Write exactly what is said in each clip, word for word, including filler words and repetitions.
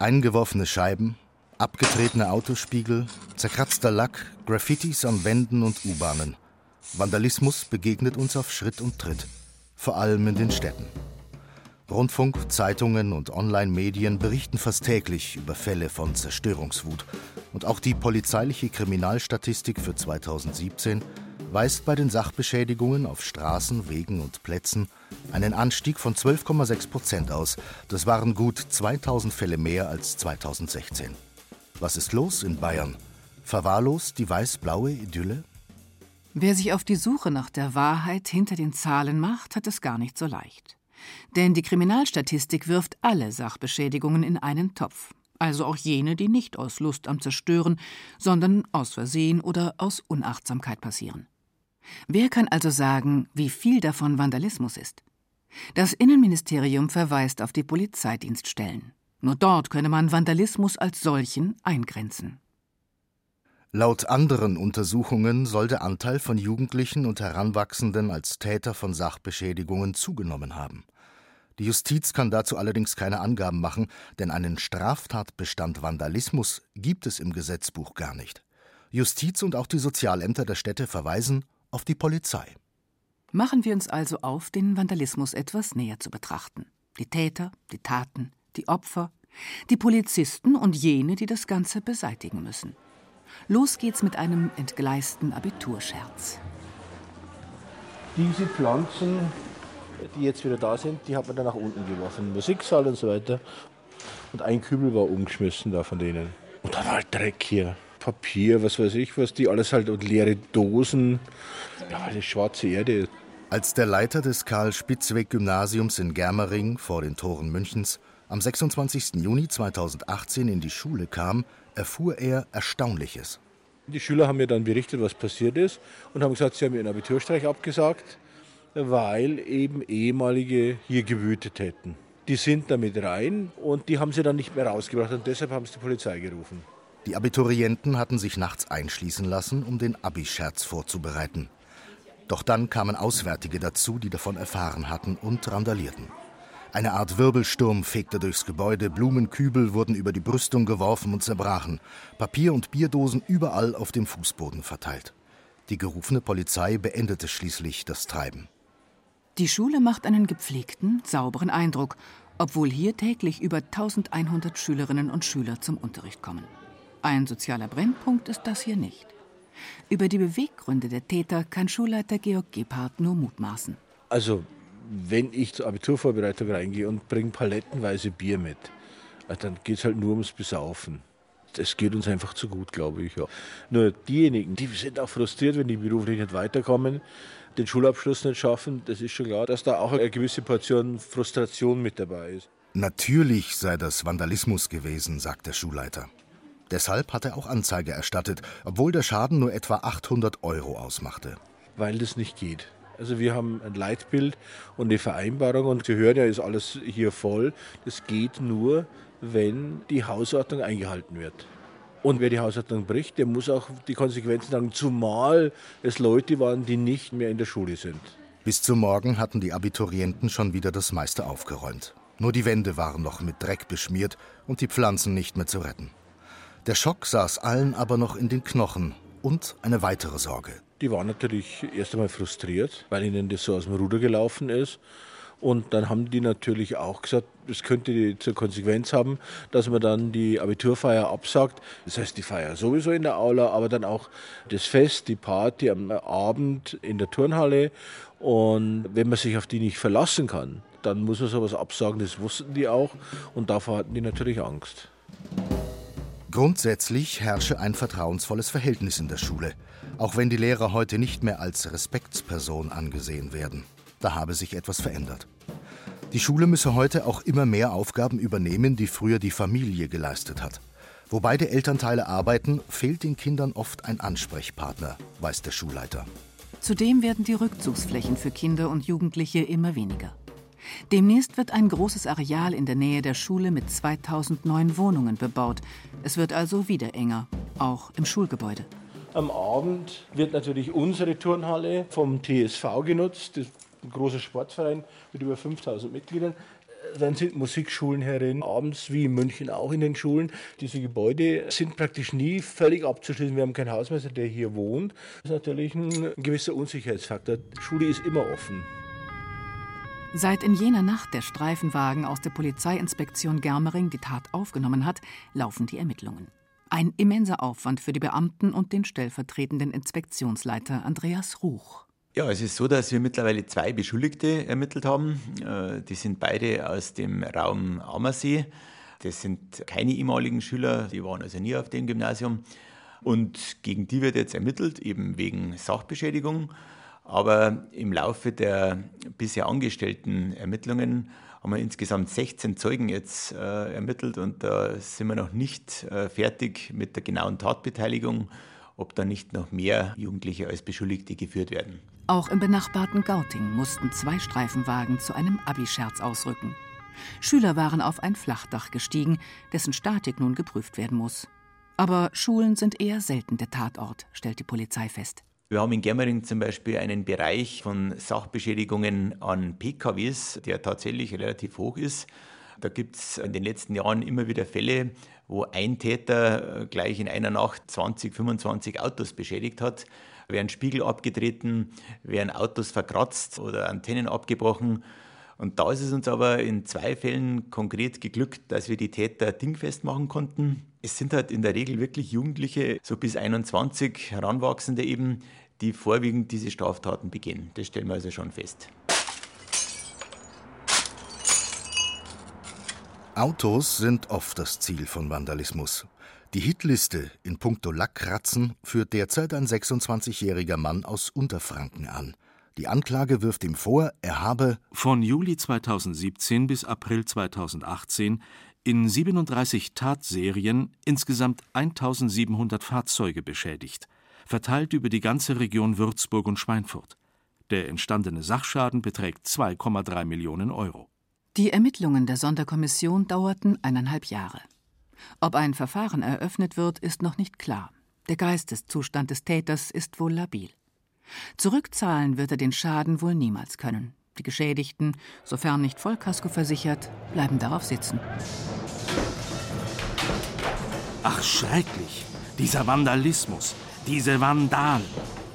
Eingeworfene Scheiben, abgetretene Autospiegel, zerkratzter Lack, Graffitis an Wänden und U-Bahnen. Vandalismus begegnet uns auf Schritt und Tritt, vor allem in den Städten. Rundfunk, Zeitungen und Online-Medien berichten fast täglich über Fälle von Zerstörungswut. Und auch die polizeiliche Kriminalstatistik für zweitausendsiebzehn weist bei den Sachbeschädigungen auf Straßen, Wegen und Plätzen einen Anstieg von zwölf Komma sechs Prozent aus. Das waren gut zweitausend Fälle mehr als zweitausendsechzehn. Was ist los in Bayern? Verwahrlost die weiß-blaue Idylle? Wer sich auf die Suche nach der Wahrheit hinter den Zahlen macht, hat es gar nicht so leicht. Denn die Kriminalstatistik wirft alle Sachbeschädigungen in einen Topf. Also auch jene, die nicht aus Lust am Zerstören, sondern aus Versehen oder aus Unachtsamkeit passieren. Wer kann also sagen, wie viel davon Vandalismus ist? Das Innenministerium verweist auf die Polizeidienststellen. Nur dort könne man Vandalismus als solchen eingrenzen. Laut anderen Untersuchungen soll der Anteil von Jugendlichen und Heranwachsenden als Täter von Sachbeschädigungen zugenommen haben. Die Justiz kann dazu allerdings keine Angaben machen, denn einen Straftatbestand Vandalismus gibt es im Gesetzbuch gar nicht. Justiz und auch die Sozialämter der Städte verweisen auf die Polizei. Machen wir uns also auf, den Vandalismus etwas näher zu betrachten. Die Täter, die Taten, die Opfer, die Polizisten und jene, die das Ganze beseitigen müssen. Los geht's mit einem entgleisten Abiturscherz. Diese Pflanzen, die jetzt wieder da sind, die hat man dann nach unten geworfen. Musiksaal und so weiter. Und ein Kübel war umgeschmissen da von denen. Und da war halt Dreck hier. Papier, was weiß ich was, die alles halt, und leere Dosen. Ja, eine schwarze Erde. Als der Leiter des Karl-Spitzweg-Gymnasiums in Germering vor den Toren Münchens am sechsundzwanzigsten Juni zweitausendachtzehn in die Schule kam, erfuhr er Erstaunliches. Die Schüler haben mir dann berichtet, was passiert ist, und haben gesagt, sie haben ihren Abiturstreich abgesagt, weil eben ehemalige hier gewütet hätten. Die sind damit rein und die haben sie dann nicht mehr rausgebracht und deshalb haben sie die Polizei gerufen. Die Abiturienten hatten sich nachts einschließen lassen, um den Abi-Scherz vorzubereiten. Doch dann kamen Auswärtige dazu, die davon erfahren hatten und randalierten. Eine Art Wirbelsturm fegte durchs Gebäude, Blumenkübel wurden über die Brüstung geworfen und zerbrachen, Papier- und Bierdosen überall auf dem Fußboden verteilt. Die gerufene Polizei beendete schließlich das Treiben. Die Schule macht einen gepflegten, sauberen Eindruck, obwohl hier täglich über eintausendeinhundert Schülerinnen und Schüler zum Unterricht kommen. Ein sozialer Brennpunkt ist das hier nicht. Über die Beweggründe der Täter kann Schulleiter Georg Gebhardt nur mutmaßen. Also, wenn ich zur Abiturvorbereitung reingehe und bringe palettenweise Bier mit, dann geht es halt nur ums Besaufen. Es geht uns einfach zu gut, glaube ich. Ja. Nur diejenigen, die sind auch frustriert, wenn die beruflich nicht weiterkommen, den Schulabschluss nicht schaffen. Das ist schon klar, dass da auch eine gewisse Portion Frustration mit dabei ist. Natürlich sei das Vandalismus gewesen, sagt der Schulleiter. Deshalb hat er auch Anzeige erstattet, obwohl der Schaden nur etwa achthundert Euro ausmachte. Weil das nicht geht. Also wir haben ein Leitbild und eine Vereinbarung und Sie hören ja, ist alles hier voll. Das geht nur, wenn die Hausordnung eingehalten wird. Und wer die Hausordnung bricht, der muss auch die Konsequenzen tragen, zumal es Leute waren, die nicht mehr in der Schule sind. Bis zum Morgen hatten die Abiturienten schon wieder das meiste aufgeräumt. Nur die Wände waren noch mit Dreck beschmiert und die Pflanzen nicht mehr zu retten. Der Schock saß allen aber noch in den Knochen und eine weitere Sorge. Die waren natürlich erst einmal frustriert, weil ihnen das so aus dem Ruder gelaufen ist. Und dann haben die natürlich auch gesagt, es könnte zur Konsequenz haben, dass man dann die Abiturfeier absagt. Das heißt, die Feier sowieso in der Aula, aber dann auch das Fest, die Party am Abend in der Turnhalle. Und wenn man sich auf die nicht verlassen kann, dann muss man sowas absagen. Das wussten die auch und davor hatten die natürlich Angst. Grundsätzlich herrsche ein vertrauensvolles Verhältnis in der Schule, auch wenn die Lehrer heute nicht mehr als Respektsperson angesehen werden. Da habe sich etwas verändert. Die Schule müsse heute auch immer mehr Aufgaben übernehmen, die früher die Familie geleistet hat. Wo beide Elternteile arbeiten, fehlt den Kindern oft ein Ansprechpartner, weiß der Schulleiter. Zudem werden die Rückzugsflächen für Kinder und Jugendliche immer weniger. Demnächst wird ein großes Areal in der Nähe der Schule mit zweitausend neuen Wohnungen bebaut. Es wird also wieder enger, auch im Schulgebäude. Am Abend wird natürlich unsere Turnhalle vom T S V genutzt. Das ist ein großer Sportverein mit über fünftausend Mitgliedern. Dann sind Musikschulen herin, abends wie in München auch in den Schulen. Diese Gebäude sind praktisch nie völlig abzuschließen. Wir haben keinen Hausmeister, der hier wohnt. Das ist natürlich ein gewisser Unsicherheitsfaktor. Die Schule ist immer offen. Seit in jener Nacht der Streifenwagen aus der Polizeiinspektion Germering die Tat aufgenommen hat, laufen die Ermittlungen. Ein immenser Aufwand für die Beamten und den stellvertretenden Inspektionsleiter Andreas Ruch. Ja, es ist so, dass wir mittlerweile zwei Beschuldigte ermittelt haben. Die sind beide aus dem Raum Ammersee. Das sind keine ehemaligen Schüler, die waren also nie auf dem Gymnasium. Und gegen die wird jetzt ermittelt, eben wegen Sachbeschädigung. Aber im Laufe der bisher angestellten Ermittlungen haben wir insgesamt sechzehn Zeugen jetzt äh, ermittelt und da sind wir noch nicht äh, fertig mit der genauen Tatbeteiligung, ob da nicht noch mehr Jugendliche als Beschuldigte geführt werden. Auch im benachbarten Gauting mussten zwei Streifenwagen zu einem Abi-Scherz ausrücken. Schüler waren auf ein Flachdach gestiegen, dessen Statik nun geprüft werden muss. Aber Schulen sind eher selten der Tatort, stellt die Polizei fest. Wir haben in Germering zum Beispiel einen Bereich von Sachbeschädigungen an P K Ws, der tatsächlich relativ hoch ist. Da gibt es in den letzten Jahren immer wieder Fälle, wo ein Täter gleich in einer Nacht zwanzig, fünfundzwanzig Autos beschädigt hat. Werden Spiegel abgetreten, werden Autos verkratzt oder Antennen abgebrochen. Und da ist es uns aber in zwei Fällen konkret geglückt, dass wir die Täter dingfest machen konnten. Es sind halt in der Regel wirklich Jugendliche, so bis einundzwanzig, Heranwachsende eben, die vorwiegend diese Straftaten begehen. Das stellen wir also schon fest. Autos sind oft das Ziel von Vandalismus. Die Hitliste in puncto Lackkratzen führt derzeit ein sechsundzwanzigjähriger Mann aus Unterfranken an. Die Anklage wirft ihm vor, er habe von Juli zweitausendsiebzehn bis April zweitausendachtzehn in siebenunddreißig Tatserien insgesamt eintausendsiebenhundert Fahrzeuge beschädigt, verteilt über die ganze Region Würzburg und Schweinfurt. Der entstandene Sachschaden beträgt zwei Komma drei Millionen Euro. Die Ermittlungen der Sonderkommission dauerten eineinhalb Jahre. Ob ein Verfahren eröffnet wird, ist noch nicht klar. Der Geisteszustand des Täters ist wohl labil. Zurückzahlen wird er den Schaden wohl niemals können. Die Geschädigten, sofern nicht Vollkasko versichert, bleiben darauf sitzen. Ach, schrecklich! Dieser Vandalismus, diese Vandalen!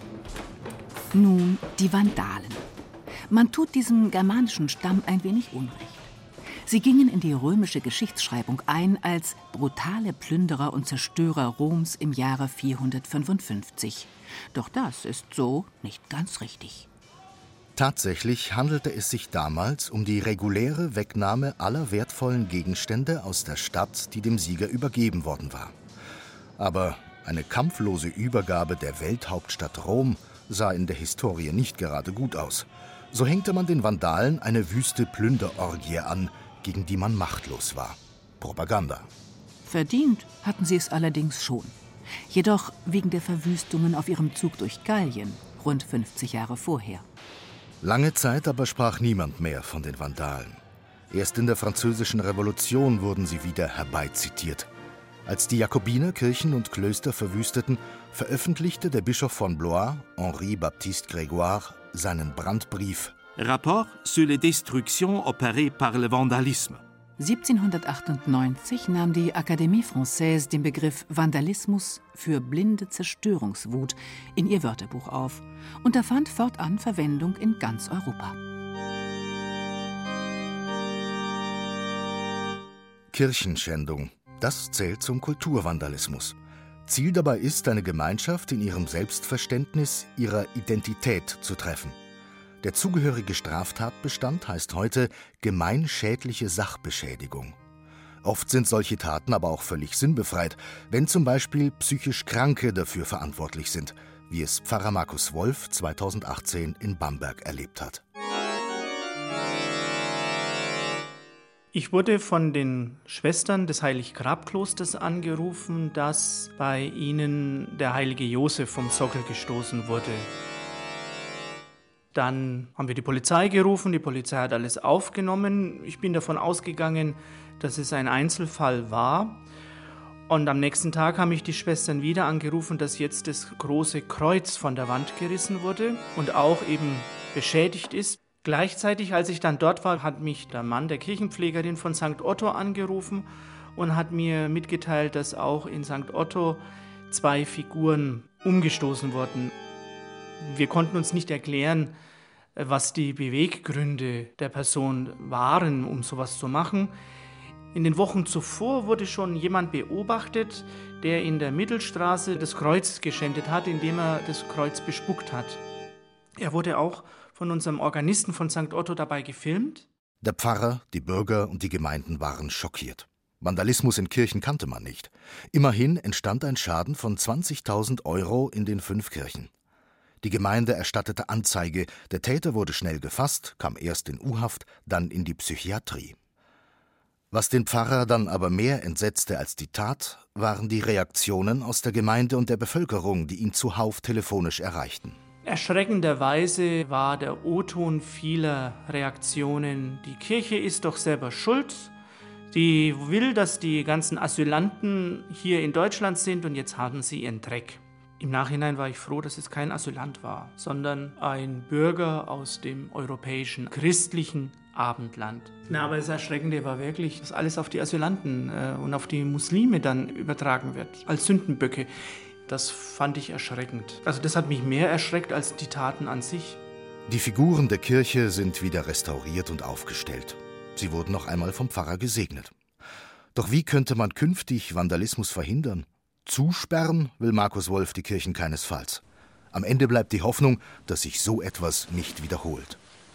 Nun, die Vandalen. Man tut diesem germanischen Stamm ein wenig Unrecht. Sie gingen in die römische Geschichtsschreibung ein als brutale Plünderer und Zerstörer Roms im Jahre vierhundertfünfundfünfzig. Doch das ist so nicht ganz richtig. Tatsächlich handelte es sich damals um die reguläre Wegnahme aller wertvollen Gegenstände aus der Stadt, die dem Sieger übergeben worden war. Aber eine kampflose Übergabe der Welthauptstadt Rom sah in der Historie nicht gerade gut aus. So hängte man den Vandalen eine wüste Plünderorgie an, gegen die man machtlos war. Propaganda. Verdient hatten sie es allerdings schon. Jedoch wegen der Verwüstungen auf ihrem Zug durch Gallien, rund fünfzig Jahre vorher. Lange Zeit aber sprach niemand mehr von den Vandalen. Erst in der Französischen Revolution wurden sie wieder herbeizitiert. Als die Jakobiner Kirchen und Klöster verwüsteten, veröffentlichte der Bischof von Blois, Henri-Baptiste Grégoire, seinen Brandbrief Rapport sur les destructions opérées par le vandalisme. siebzehnhundertachtundneunzig nahm die Académie Française den Begriff Vandalismus für blinde Zerstörungswut in ihr Wörterbuch auf und er fand fortan Verwendung in ganz Europa. Kirchenschändung, das zählt zum Kulturvandalismus. Ziel dabei ist, eine Gemeinschaft in ihrem Selbstverständnis, ihrer Identität zu treffen. Der zugehörige Straftatbestand heißt heute gemeinschädliche Sachbeschädigung. Oft sind solche Taten aber auch völlig sinnbefreit, wenn zum Beispiel psychisch Kranke dafür verantwortlich sind, wie es Pfarrer Markus Wolf zweitausendachtzehn in Bamberg erlebt hat. Ich wurde von den Schwestern des Heilig-Grab-Klosters angerufen, dass bei ihnen der heilige Josef vom Sockel gestoßen wurde. Dann haben wir die Polizei gerufen, die Polizei hat alles aufgenommen. Ich bin davon ausgegangen, dass es ein Einzelfall war. Und am nächsten Tag haben mich die Schwestern wieder angerufen, dass jetzt das große Kreuz von der Wand gerissen wurde und auch eben beschädigt ist. Gleichzeitig, als ich dann dort war, hat mich der Mann der Kirchenpflegerin von Sankt Otto angerufen und hat mir mitgeteilt, dass auch in Sankt Otto zwei Figuren umgestoßen wurden. Wir konnten uns nicht erklären, was die Beweggründe der Person waren, um sowas zu machen. In den Wochen zuvor wurde schon jemand beobachtet, der in der Mittelstraße das Kreuz geschändet hat, indem er das Kreuz bespuckt hat. Er wurde auch von unserem Organisten von Sankt Otto dabei gefilmt. Der Pfarrer, die Bürger und die Gemeinden waren schockiert. Vandalismus in Kirchen kannte man nicht. Immerhin entstand ein Schaden von zwanzigtausend Euro in den fünf Kirchen. Die Gemeinde erstattete Anzeige, der Täter wurde schnell gefasst, kam erst in U-Haft, dann in die Psychiatrie. Was den Pfarrer dann aber mehr entsetzte als die Tat, waren die Reaktionen aus der Gemeinde und der Bevölkerung, die ihn zuhauf telefonisch erreichten. Erschreckenderweise war der O-Ton vieler Reaktionen: Die Kirche ist doch selber schuld. Sie will, dass die ganzen Asylanten hier in Deutschland sind und jetzt haben sie ihren Dreck. Im Nachhinein war ich froh, dass es kein Asylant war, sondern ein Bürger aus dem europäischen christlichen Abendland. Na, aber das Erschreckende war wirklich, dass alles auf die Asylanten äh, und auf die Muslime dann übertragen wird, als Sündenböcke. Das fand ich erschreckend. Also das hat mich mehr erschreckt als die Taten an sich. Die Figuren der Kirche sind wieder restauriert und aufgestellt. Sie wurden noch einmal vom Pfarrer gesegnet. Doch wie könnte man künftig Vandalismus verhindern? Zusperren will Markus Wolf die Kirchen keinesfalls. Am Ende bleibt die Hoffnung, dass sich so etwas nicht wiederholt.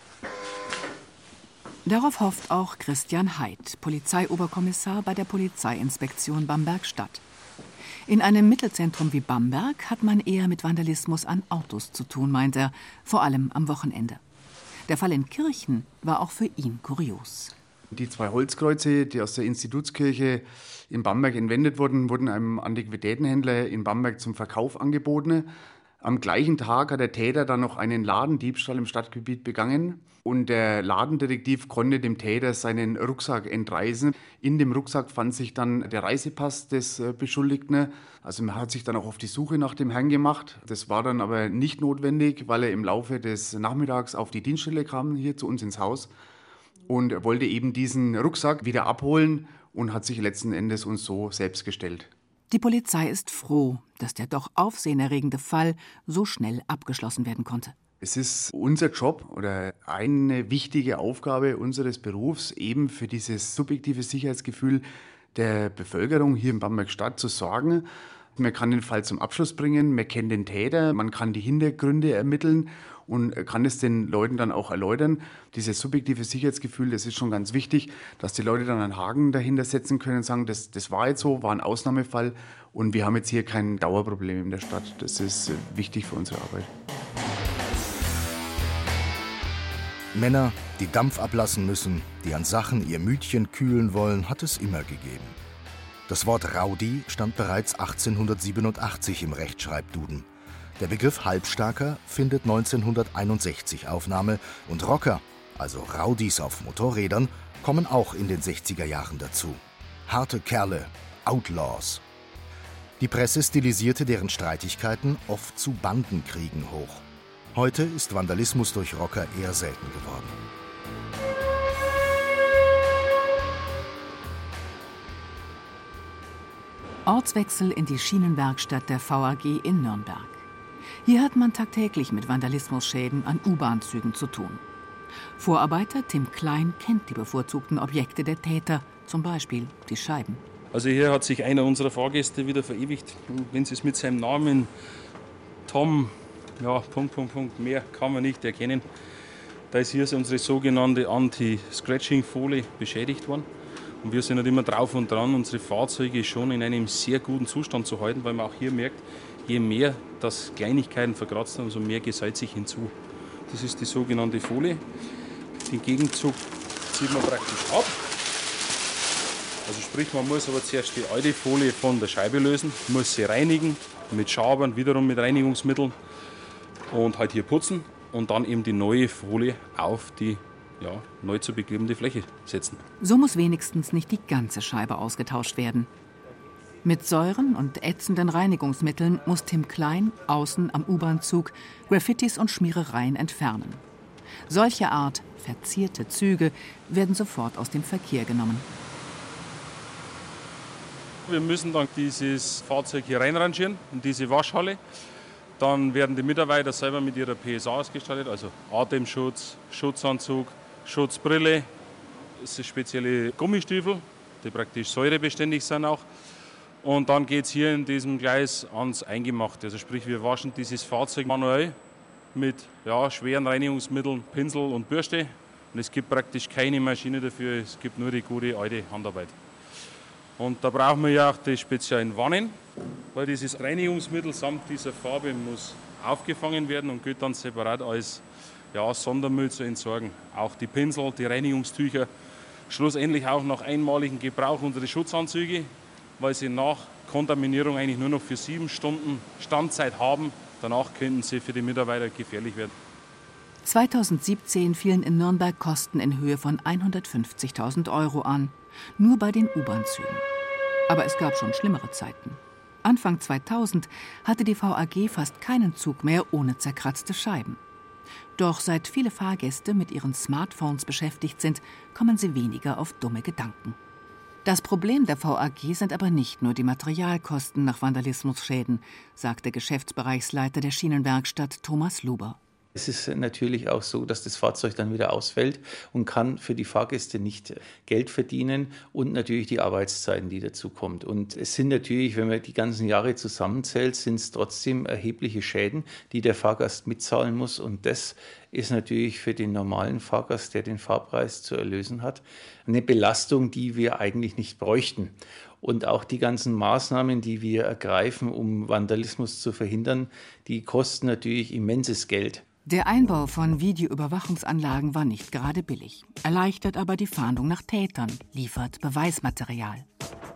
Darauf hofft auch Christian Heid, Polizeioberkommissar bei der Polizeiinspektion Bamberg-Stadt. In einem Mittelzentrum wie Bamberg hat man eher mit Vandalismus an Autos zu tun, meint er, vor allem am Wochenende. Der Fall in Kirchen war auch für ihn kurios. Die zwei Holzkreuze, die aus der Institutskirche in Bamberg entwendet wurden, wurden einem Antiquitätenhändler in Bamberg zum Verkauf angeboten. Am gleichen Tag hat der Täter dann noch einen Ladendiebstahl im Stadtgebiet begangen. Und der Ladendetektiv konnte dem Täter seinen Rucksack entreißen. In dem Rucksack fand sich dann der Reisepass des Beschuldigten. Also man hat sich dann auch auf die Suche nach dem Herrn gemacht. Das war dann aber nicht notwendig, weil er im Laufe des Nachmittags auf die Dienststelle kam, hier zu uns ins Haus. Und er wollte eben diesen Rucksack wieder abholen und hat sich letzten Endes uns so selbst gestellt. Die Polizei ist froh, dass der doch aufsehenerregende Fall so schnell abgeschlossen werden konnte. Es ist unser Job oder eine wichtige Aufgabe unseres Berufs, eben für dieses subjektive Sicherheitsgefühl der Bevölkerung hier in Bamberg-Stadt zu sorgen. Man kann den Fall zum Abschluss bringen, man kennt den Täter, man kann die Hintergründe ermitteln und kann es den Leuten dann auch erläutern. Dieses subjektive Sicherheitsgefühl, das ist schon ganz wichtig, dass die Leute dann einen Haken dahinter setzen können und sagen, das, das war jetzt so, war ein Ausnahmefall und wir haben jetzt hier kein Dauerproblem in der Stadt. Das ist wichtig für unsere Arbeit. Männer, die Dampf ablassen müssen, die an Sachen ihr Mütchen kühlen wollen, hat es immer gegeben. Das Wort Rowdy stand bereits achtzehnhundertsiebenundachtzig im Rechtschreibduden. Der Begriff Halbstarker findet neunzehnhunderteinundsechzig Aufnahme und Rocker, also Rowdies auf Motorrädern, kommen auch in den sechziger Jahren dazu. Harte Kerle, Outlaws. Die Presse stilisierte deren Streitigkeiten oft zu Bandenkriegen hoch. Heute ist Vandalismus durch Rocker eher selten geworden. Ortswechsel in die Schienenwerkstatt der V A G in Nürnberg. Hier hat man tagtäglich mit Vandalismusschäden an U-Bahn-Zügen zu tun. Vorarbeiter Tim Klein kennt die bevorzugten Objekte der Täter, zum Beispiel die Scheiben. Also hier hat sich einer unserer Fahrgäste wieder verewigt. Wenn Sie es mit seinem Namen Tom, ja, Punkt, Punkt, Punkt, mehr kann man nicht erkennen. Da ist hier unsere sogenannte Anti-Scratching-Folie beschädigt worden. Und wir sind halt immer drauf und dran, unsere Fahrzeuge schon in einem sehr guten Zustand zu halten, weil man auch hier merkt, je mehr das Kleinigkeiten verkratzt haben, umso mehr gesalzt sich hinzu. Das ist die sogenannte Folie. Den Gegenzug zieht man praktisch ab. Also sprich, man muss aber zuerst die alte Folie von der Scheibe lösen, muss sie reinigen, mit Schabern, wiederum mit Reinigungsmitteln und halt hier putzen und dann eben die neue Folie auf die ja, neu zu beklebende Fläche setzen. So muss wenigstens nicht die ganze Scheibe ausgetauscht werden. Mit Säuren und ätzenden Reinigungsmitteln muss Tim Klein außen am U-Bahn-Zug Graffitis und Schmierereien entfernen. Solche Art verzierte Züge werden sofort aus dem Verkehr genommen. Wir müssen dann dieses Fahrzeug hier reinrangieren, in diese Waschhalle. Dann werden die Mitarbeiter selber mit ihrer P S A ausgestattet, also Atemschutz, Schutzanzug, Schutzbrille. Das sind spezielle Gummistiefel, die praktisch säurebeständig sind auch. Und dann geht es hier in diesem Gleis ans Eingemachte. Also sprich, wir waschen dieses Fahrzeug manuell mit ja, schweren Reinigungsmitteln, Pinsel und Bürste. Und es gibt praktisch keine Maschine dafür, es gibt nur die gute alte Handarbeit. Und da brauchen wir ja auch die speziellen Wannen, weil dieses Reinigungsmittel samt dieser Farbe muss aufgefangen werden und geht dann separat als ja, Sondermüll zu entsorgen. Auch die Pinsel, die Reinigungstücher, schlussendlich auch nach einmaligem Gebrauch unsere Schutzanzüge, weil sie nach Kontaminierung eigentlich nur noch für sieben Stunden Standzeit haben. Danach könnten sie für die Mitarbeiter gefährlich werden. zweitausendsiebzehn fielen in Nürnberg Kosten in Höhe von hundertfünfzigtausend Euro an, nur bei den U-Bahn-Zügen. Aber es gab schon schlimmere Zeiten. Anfang zweitausend hatte die V A G fast keinen Zug mehr ohne zerkratzte Scheiben. Doch seit viele Fahrgäste mit ihren Smartphones beschäftigt sind, kommen sie weniger auf dumme Gedanken. Das Problem der V A G sind aber nicht nur die Materialkosten nach Vandalismusschäden, sagt der Geschäftsbereichsleiter der Schienenwerkstatt Thomas Luber. Es ist natürlich auch so, dass das Fahrzeug dann wieder ausfällt und kann für die Fahrgäste nicht Geld verdienen und natürlich die Arbeitszeiten, die dazu kommt. Und es sind natürlich, wenn man die ganzen Jahre zusammenzählt, sind es trotzdem erhebliche Schäden, die der Fahrgast mitzahlen muss. Und das ist natürlich für den normalen Fahrgast, der den Fahrpreis zu erlösen hat, eine Belastung, die wir eigentlich nicht bräuchten. Und auch die ganzen Maßnahmen, die wir ergreifen, um Vandalismus zu verhindern, die kosten natürlich immenses Geld. Der Einbau von Videoüberwachungsanlagen war nicht gerade billig, erleichtert aber die Fahndung nach Tätern, liefert Beweismaterial.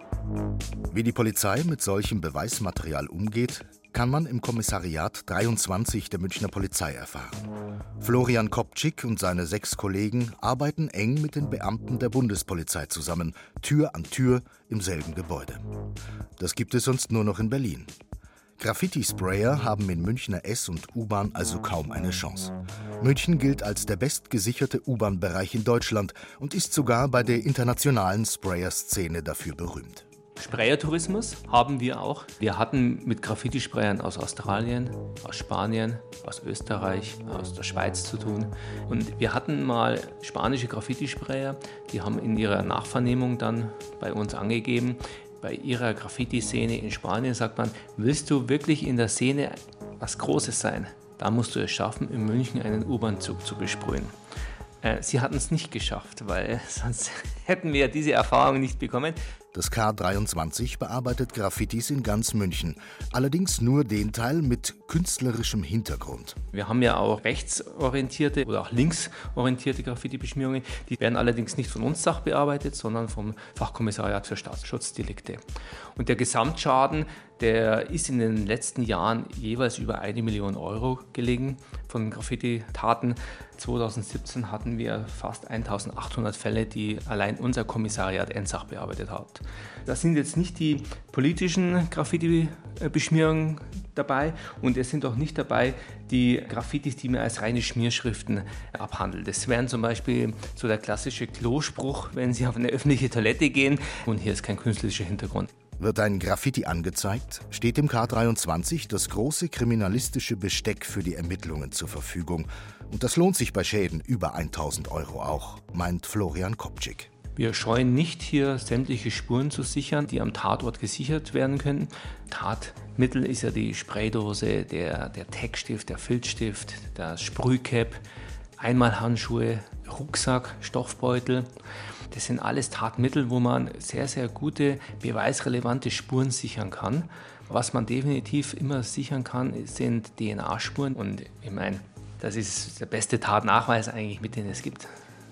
Wie die Polizei mit solchem Beweismaterial umgeht, kann man im Kommissariat dreiundzwanzig der Münchner Polizei erfahren. Florian Kopczyk und seine sechs Kollegen arbeiten eng mit den Beamten der Bundespolizei zusammen, Tür an Tür im selben Gebäude. Das gibt es sonst nur noch in Berlin. Graffiti-Sprayer haben in Münchner S- und U-Bahn also kaum eine Chance. München gilt als der bestgesicherte U-Bahn-Bereich in Deutschland und ist sogar bei der internationalen Sprayer-Szene dafür berühmt. Sprayertourismus haben wir auch. Wir hatten mit Graffiti-Sprayern aus Australien, aus Spanien, aus Österreich, aus der Schweiz zu tun. Und wir hatten mal spanische Graffiti-Sprayer, die haben in ihrer Nachvernehmung dann bei uns angegeben, bei ihrer Graffiti-Szene in Spanien sagt man, willst du wirklich in der Szene was Großes sein? Da musst du es schaffen, in München einen U-Bahn-Zug zu besprühen. Äh, sie hatten es nicht geschafft, weil sonst hätten wir diese Erfahrung nicht bekommen. Das K dreiundzwanzig bearbeitet Graffitis in ganz München, allerdings nur den Teil mit künstlerischem Hintergrund. Wir haben ja auch rechtsorientierte oder auch linksorientierte Graffiti-Beschmierungen. Die werden allerdings nicht von uns sachbearbeitet, sondern vom Fachkommissariat für Staatsschutzdelikte. Und der Gesamtschaden, der ist in den letzten Jahren jeweils über eine Million Euro gelegen von Graffiti-Taten. zweitausendsiebzehn hatten wir fast eintausendachthundert Fälle, die allein unser Kommissariat Ensach bearbeitet hat. Das sind jetzt nicht die politischen Graffiti-Beschmierungen dabei und es sind auch nicht dabei die Graffitis, die man als reine Schmierschriften abhandelt. Das wären zum Beispiel so der klassische Klospruch, wenn Sie auf eine öffentliche Toilette gehen und hier ist kein künstlerischer Hintergrund. Wird ein Graffiti angezeigt, steht dem K dreiundzwanzig das große kriminalistische Besteck für die Ermittlungen zur Verfügung. Und das lohnt sich bei Schäden über tausend Euro auch, meint Florian Kopczyk. Wir scheuen nicht, hier sämtliche Spuren zu sichern, die am Tatort gesichert werden können. Tatmittel ist ja die Spraydose, der, der Textstift, der Filzstift, das Sprühcap, Einmalhandschuhe, Rucksack, Stoffbeutel. Das sind alles Tatmittel, wo man sehr, sehr gute, beweisrelevante Spuren sichern kann. Was man definitiv immer sichern kann, sind D N A-Spuren. Und ich meine, das ist der beste Tatnachweis eigentlich, mit dem es gibt.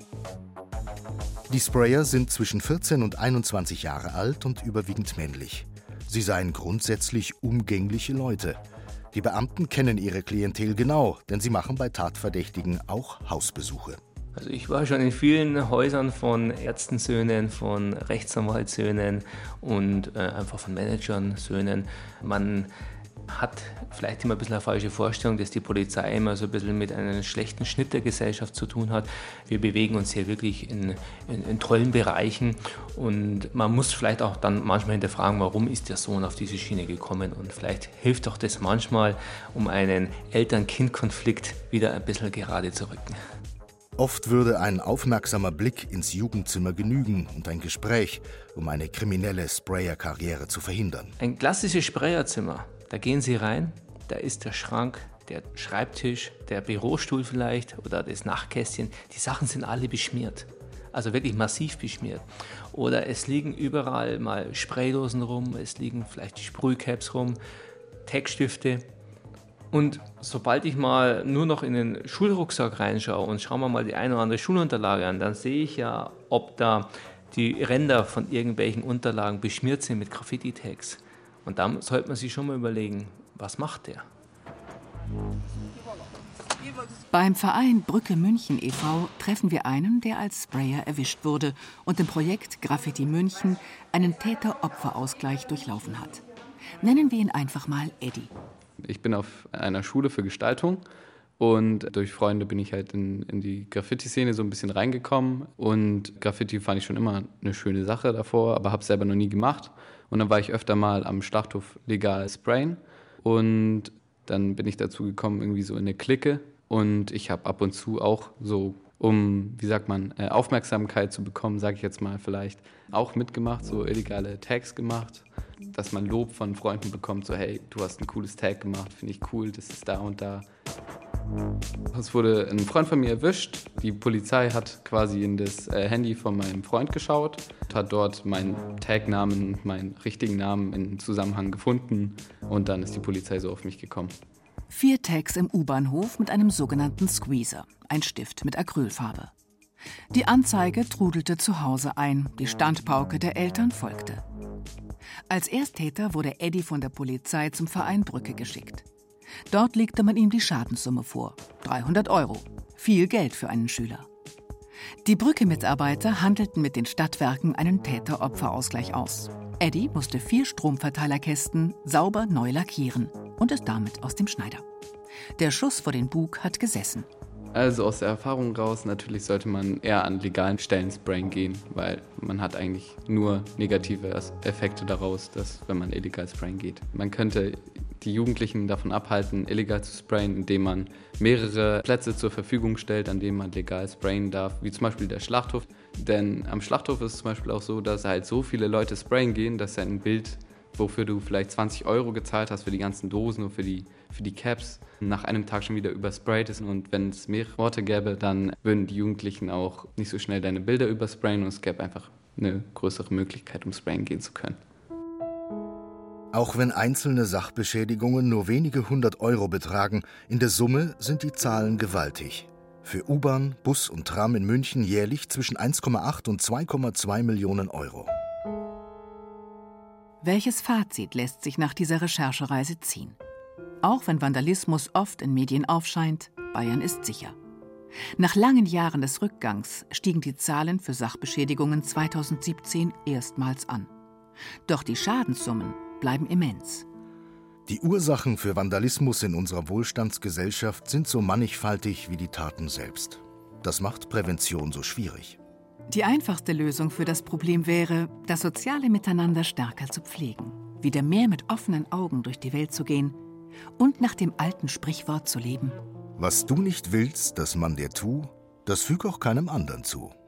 Die Sprayer sind zwischen vierzehn und einundzwanzig Jahre alt und überwiegend männlich. Sie seien grundsätzlich umgängliche Leute. Die Beamten kennen ihre Klientel genau, denn sie machen bei Tatverdächtigen auch Hausbesuche. Also ich war schon in vielen Häusern von Ärztensöhnen, von Rechtsanwaltssöhnen und äh, einfach von Managernsöhnen. Man hat vielleicht immer ein bisschen eine falsche Vorstellung, dass die Polizei immer so ein bisschen mit einem schlechten Schnitt der Gesellschaft zu tun hat. Wir bewegen uns hier wirklich in, in, in tollen Bereichen und man muss vielleicht auch dann manchmal hinterfragen, warum ist der Sohn auf diese Schiene gekommen, und vielleicht hilft doch das manchmal, um einen Eltern-Kind-Konflikt wieder ein bisschen gerade zu rücken. Oft würde ein aufmerksamer Blick ins Jugendzimmer genügen und ein Gespräch, um eine kriminelle Sprayer-Karriere zu verhindern. Ein klassisches Sprayerzimmer, da gehen Sie rein, da ist der Schrank, der Schreibtisch, der Bürostuhl vielleicht oder das Nachtkästchen. Die Sachen sind alle beschmiert, also wirklich massiv beschmiert. Oder es liegen überall mal Spraydosen rum, es liegen vielleicht Sprühcaps rum, Textstifte. Und sobald ich mal nur noch in den Schulrucksack reinschaue und schaue mir mal die eine oder andere Schulunterlage an, dann sehe ich ja, ob da die Ränder von irgendwelchen Unterlagen beschmiert sind mit Graffiti-Tags. Und da sollte man sich schon mal überlegen, was macht der? Beim Verein Brücke München e V treffen wir einen, der als Sprayer erwischt wurde und im Projekt Graffiti München einen Täter-Opfer-Ausgleich durchlaufen hat. Nennen wir ihn einfach mal Eddie. Ich bin auf einer Schule für Gestaltung und durch Freunde bin ich halt in, in die Graffiti-Szene so ein bisschen reingekommen. Und Graffiti fand ich schon immer eine schöne Sache davor, aber habe es selber noch nie gemacht. Und dann war ich öfter mal am Schlachthof legal sprayen und dann bin ich dazu gekommen, irgendwie so in eine Clique. Und ich habe ab und zu auch so, um, wie sagt man, Aufmerksamkeit zu bekommen, sage ich jetzt mal vielleicht, auch mitgemacht, so illegale Tags gemacht. Dass man Lob von Freunden bekommt, so hey, du hast ein cooles Tag gemacht, finde ich cool, das ist da und da. Es wurde ein Freund von mir erwischt. Die Polizei hat quasi in das Handy von meinem Freund geschaut, hat dort meinen Tagnamen und meinen richtigen Namen in Zusammenhang gefunden und dann ist die Polizei so auf mich gekommen. Vier Tags im U-Bahnhof mit einem sogenannten Squeezer, ein Stift mit Acrylfarbe. Die Anzeige trudelte zu Hause ein, die Standpauke der Eltern folgte. Als Ersttäter wurde Eddie von der Polizei zum Verein Brücke geschickt. Dort legte man ihm die Schadenssumme vor, dreihundert Euro, viel Geld für einen Schüler. Die Brücke-Mitarbeiter handelten mit den Stadtwerken einen Täter-Opfer-Ausgleich aus. Eddie musste vier Stromverteilerkästen sauber neu lackieren und ist damit aus dem Schneider. Der Schuss vor den Bug hat gesessen. Also aus der Erfahrung raus, natürlich sollte man eher an legalen Stellen sprayen gehen, weil man hat eigentlich nur negative Effekte daraus, dass, wenn man illegal sprayen geht. Man könnte die Jugendlichen davon abhalten, illegal zu sprayen, indem man mehrere Plätze zur Verfügung stellt, an denen man legal sprayen darf, wie zum Beispiel der Schlachthof. Denn am Schlachthof ist es zum Beispiel auch so, dass halt so viele Leute sprayen gehen, dass ein Bild, wofür du vielleicht zwanzig Euro gezahlt hast für die ganzen Dosen und für die, für die Caps, nach einem Tag schon wieder übersprayt ist. Und wenn es mehrere Orte gäbe, dann würden die Jugendlichen auch nicht so schnell deine Bilder übersprayen und es gäbe einfach eine größere Möglichkeit, um sprayen gehen zu können. Auch wenn einzelne Sachbeschädigungen nur wenige hundert Euro betragen, in der Summe sind die Zahlen gewaltig. Für U-Bahn, Bus und Tram in München jährlich zwischen eins Komma acht und zwei Komma zwei Millionen Euro. Welches Fazit lässt sich nach dieser Recherchereise ziehen? Auch wenn Vandalismus oft in Medien aufscheint, Bayern ist sicher. Nach langen Jahren des Rückgangs stiegen die Zahlen für Sachbeschädigungen zweitausendsiebzehn erstmals an. Doch die Schadenssummen bleiben immens. Die Ursachen für Vandalismus in unserer Wohlstandsgesellschaft sind so mannigfaltig wie die Taten selbst. Das macht Prävention so schwierig. Die einfachste Lösung für das Problem wäre, das soziale Miteinander stärker zu pflegen, wieder mehr mit offenen Augen durch die Welt zu gehen und nach dem alten Sprichwort zu leben: Was du nicht willst, dass man dir tu, das füg auch keinem anderen zu.